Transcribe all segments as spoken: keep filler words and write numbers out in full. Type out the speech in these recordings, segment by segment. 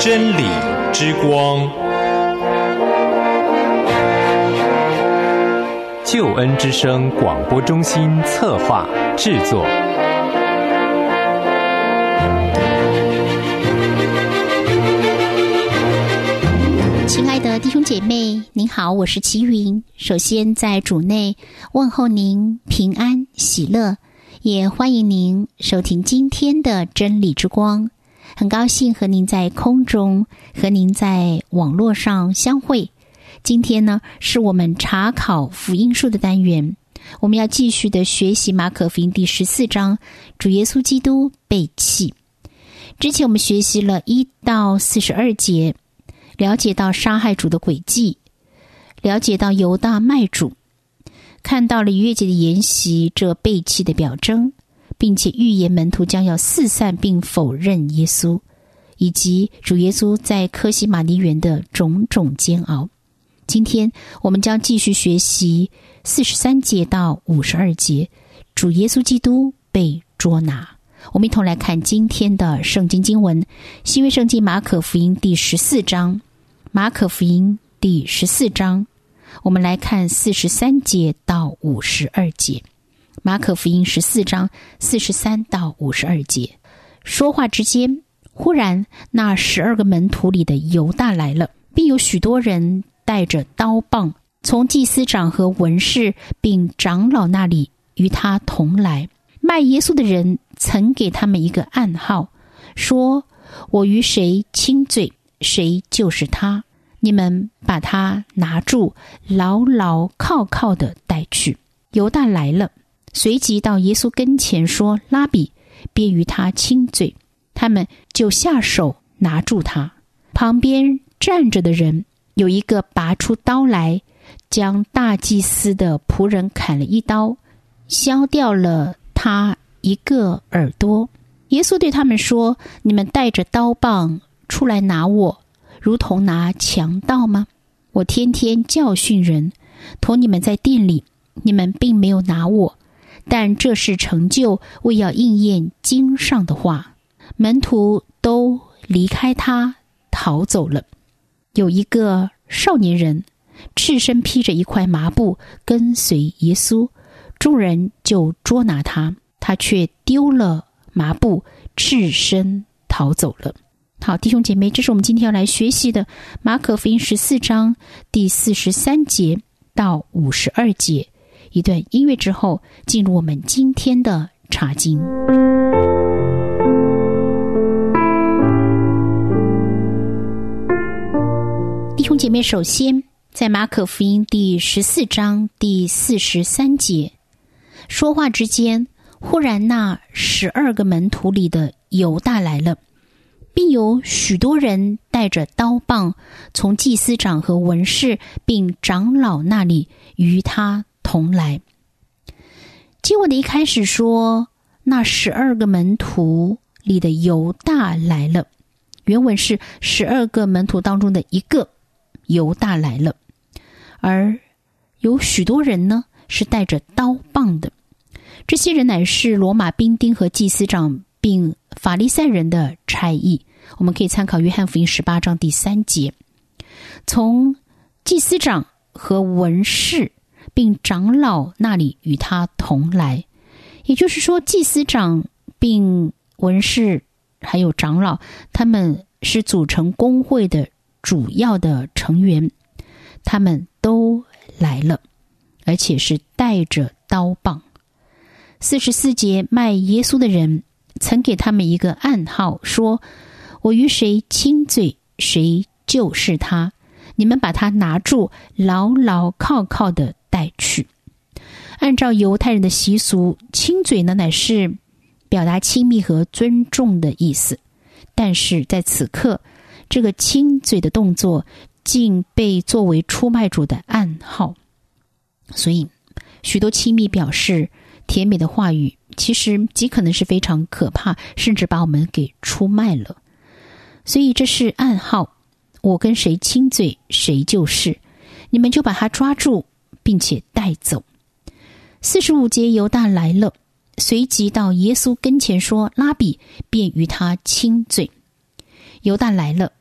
真理之光，救恩之声广播中心策划制作。 亲爱的弟兄姐妹，您好，我是齐云。首先在主内问候您平安喜乐，也欢迎您收听今天的真理之光。很高兴和您在空中，和您在网络上相会。今天呢，是我们查考福音书的单元，我们要继续的学习马可福音第十四章，主耶稣基督被弃。之前我们学习了一到四十二节，了解到杀害主的诡计，了解到犹大卖主，看到了逾越节的筵席这背弃的表征，并且预言门徒将要四散并否认耶稣，以及主耶稣在客西马尼园的种种煎熬。今天我们将继续学习四十三节到五十二节，主耶稣基督被捉拿。我们一同来看今天的圣经经文，新约圣经马可福音第十四章，马可福音第十四章，我们来看四十三节到五十二节。马可福音十四章四十三到五十二节。说话之间，忽然那十二个门徒里的犹大来了，并有许多人带着刀棒，从祭司长和文士并长老那里与他同来。卖耶稣的人曾给他们一个暗号，说：我与谁亲嘴，谁就是他。你们把他拿住，牢牢铐铐地带去。犹大来了，随即到耶稣跟前说：拉比，便与他亲嘴。他们就下手拿住他。旁边站着的人有一个拔出刀来，将大祭司的仆人砍了一刀，削掉了他一个耳朵。耶稣对他们说：你们带着刀棒出来拿我，如同拿强盗吗？我天天教训人，同你们在殿里，你们并没有拿我，但这是成就，为要应验经上的话。门徒都离开他，逃走了。有一个少年人赤身披着一块麻布跟随耶稣，众人就捉拿他，他却丢了麻布，赤身逃走了。好，弟兄姐妹，这是我们今天要来学习的马可福音十四章第四十三节到五十二节。一段音乐之后，进入我们今天的查经。弟兄姐妹，首先在马可福音第十四章第四十三节，说话之间，忽然那十二个门徒里的犹大来了，并有许多人带着刀棒，从祭司长和文士并长老那里与他同来。经文的一开始说，那十二个门徒里的犹大来了，原文是十二个门徒当中的一个犹大来了，而有许多人呢是带着刀棒的。这些人乃是罗马兵丁和祭司长并法利赛人的差役。我们可以参考约翰福音十八章第三节，从祭司长和文士并长老那里与他同来。也就是说，祭司长并文士还有长老，他们是组成公会的主要的成员，他们都来了，而且是带着刀棒。四十四节，卖耶稣的人曾给他们一个暗号，说：我与谁亲嘴，谁就是他。你们把他拿住，牢牢铐铐地带去。按照犹太人的习俗，亲嘴呢乃是表达亲密和尊重的意思，但是在此刻，这个亲嘴的动作竟被作为出卖主的暗号。所以许多亲密表示甜美的话语，其实极可能是非常可怕，甚至把我们给出卖了。所以这是暗号，我跟谁亲嘴，谁就是，你们就把他抓住，并且带走。四十五节，犹大来了，随即到耶稣跟前说：拉比，便与他亲嘴。犹大来了，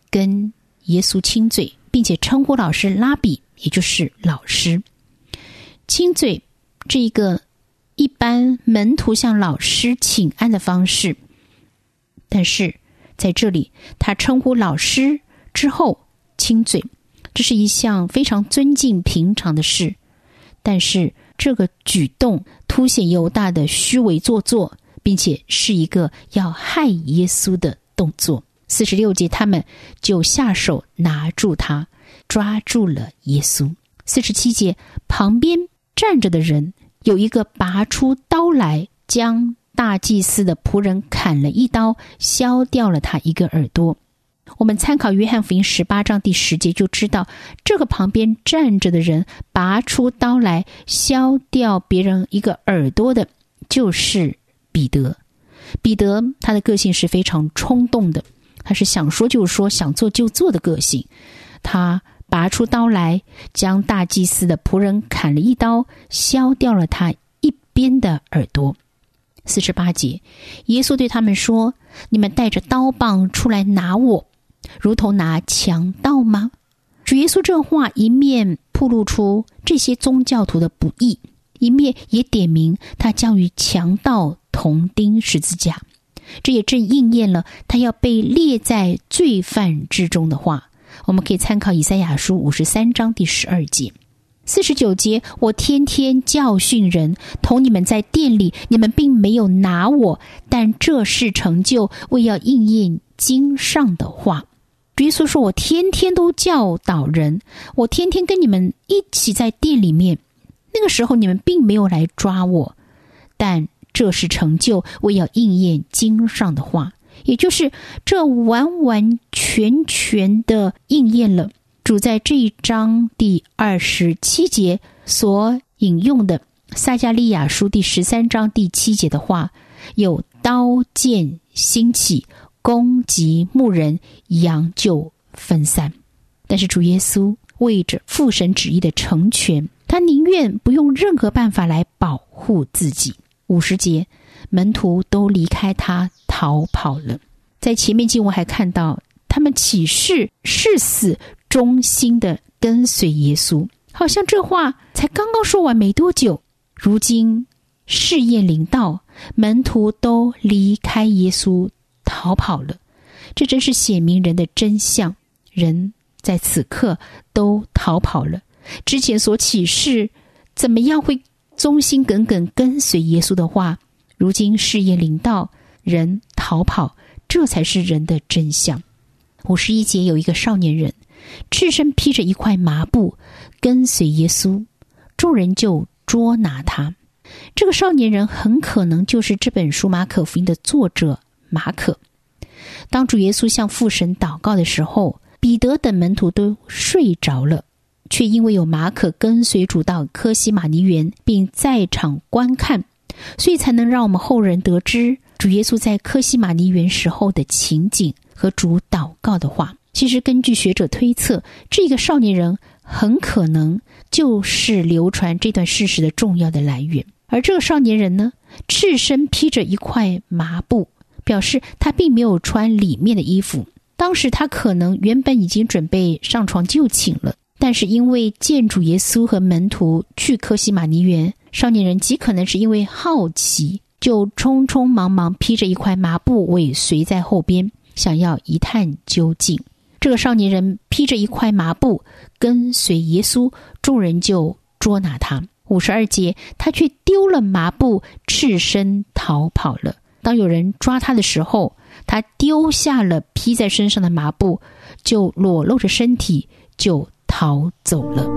跟耶稣亲嘴，并且称呼老师拉比，也就是老师。亲嘴这一个一般门徒向老师请安的方式，但是在这里他称呼老师之后亲嘴，这是一项非常尊敬平常的事。但是这个举动凸显犹大的虚伪做作，并且是一个要害耶稣的动作。四十六节，他们就下手拿住他，抓住了耶稣。四十七节，旁边站着的人有一个拔出刀来，将大祭司的仆人砍了一刀，削掉了他一个耳朵。我们参考约翰福音十八章第十节就知道，这个旁边站着的人拔出刀来削掉别人一个耳朵的，就是彼得。彼得他的个性是非常冲动的，他是想说就说，想做就做的个性。他拔出刀来，将大祭司的仆人砍了一刀，削掉了他一边的耳朵。四十八节，耶稣对他们说：你们带着刀棒出来拿我，如同拿强盗吗？主耶稣这话一面暴露出这些宗教徒的不义，一面也点明他将与强盗同钉十字架。这也正应验了他要被列在罪犯之中的话。我们可以参考以赛亚书五十三章第十二节。四十九节，我天天教训人，同你们在殿里，你们并没有拿我，但这是成就，为要应验经上的话。主耶稣说，我天天都教导人，我天天跟你们一起在殿里面，那个时候你们并没有来抓我，但这是成就，为要应验经上的话。也就是这完完全全的应验了主在这一章第二十七节所引用的撒迦利亚书第十三章第七节的话，有刀剑兴起，攻击牧人，羊就分散。但是主耶稣为着父神旨意的成全，他宁愿不用任何办法来保护自己。五十节，门徒都离开他逃跑了。在前面经文还看到他们起誓誓死忠心的跟随耶稣，好像这话才刚刚说完没多久，如今试验临到，门徒都离开耶稣逃跑了。这真是显明人的真相，人在此刻都逃跑了。之前所起誓怎么样会忠心耿耿跟随耶稣的话，如今试验临到，人逃跑，这才是人的真相。五十一节，有一个少年人赤身披着一块麻布跟随耶稣，众人就捉拿他。这个少年人很可能就是这本书马可福音的作者马可。当主耶稣向父神祷告的时候，彼得等门徒都睡着了，却因为有马可跟随主到科西玛尼园并在场观看，所以才能让我们后人得知主耶稣在科西玛尼园时候的情景和主祷告的话。其实根据学者推测，这个少年人很可能就是流传这段事实的重要的来源。而这个少年人呢，赤身披着一块麻布，表示他并没有穿里面的衣服。当时他可能原本已经准备上床就寝了，但是因为见主耶稣和门徒去科西玛尼园，少年人极可能是因为好奇，就匆匆忙忙披着一块麻布尾随在后边，想要一探究竟。这个少年人披着一块麻布跟随耶稣，众人就捉拿他。五十二节，他却丢了麻布，赤身逃跑了。当有人抓他的时候，他丢下了披在身上的麻布，就裸露着身体就逃走了。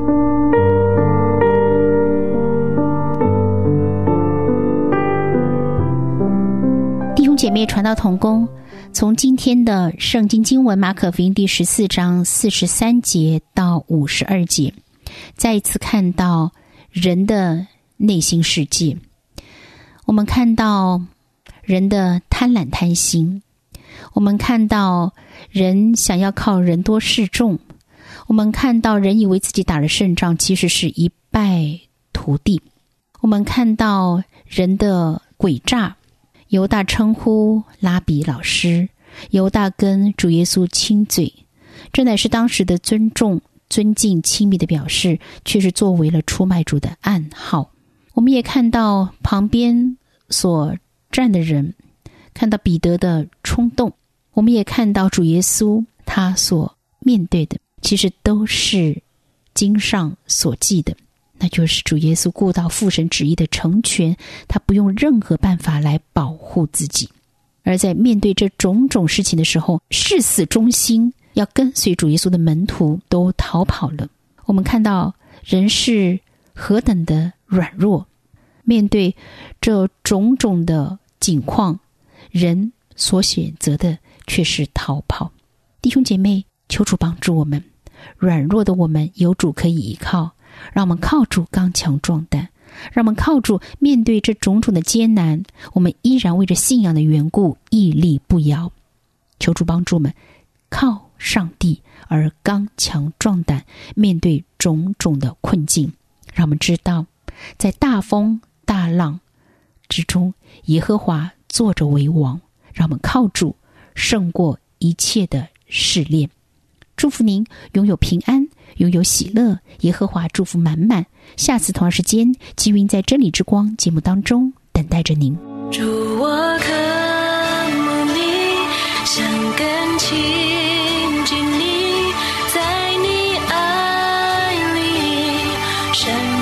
弟兄姐妹，传道同工，从今天的圣经经文马可福音第十四章四十三节到五十二节，再一次看到人的内心世界。我们看到人的贪婪贪心，我们看到人想要靠人多势众，我们看到人以为自己打了胜仗，其实是一败涂地。我们看到人的诡诈，犹大称呼拉比老师，犹大跟主耶稣亲嘴， 这乃是当时的尊重、尊敬、亲密的表示，却是作为了出卖主的暗号。我们也看到旁边所站的人，看到彼得的冲动，我们也看到主耶稣他所面对的，其实都是经上所记的，那就是主耶稣顾到父神旨意的成全，他不用任何办法来保护自己。而在面对这种种事情的时候，誓死忠心要跟随主耶稣的门徒都逃跑了。我们看到人是何等的软弱，面对这种种的境况，人所选择的却是逃跑。弟兄姐妹，求主帮助我们，软弱的我们有主可以依靠，让我们靠主刚强壮胆，让我们靠主面对这种种的艰难，我们依然为着信仰的缘故屹立不摇。求主帮助我们靠上帝而刚强壮胆，面对种种的困境。让我们知道，在大风大浪之中，耶和华坐着为王，让我们靠主胜过一切的试炼。祝福您拥有平安，拥有喜乐，耶和华祝福满满。下次同样时间，积云在真理之光节目当中等待着您。 主，我渴慕你，想更亲近你，在你爱里深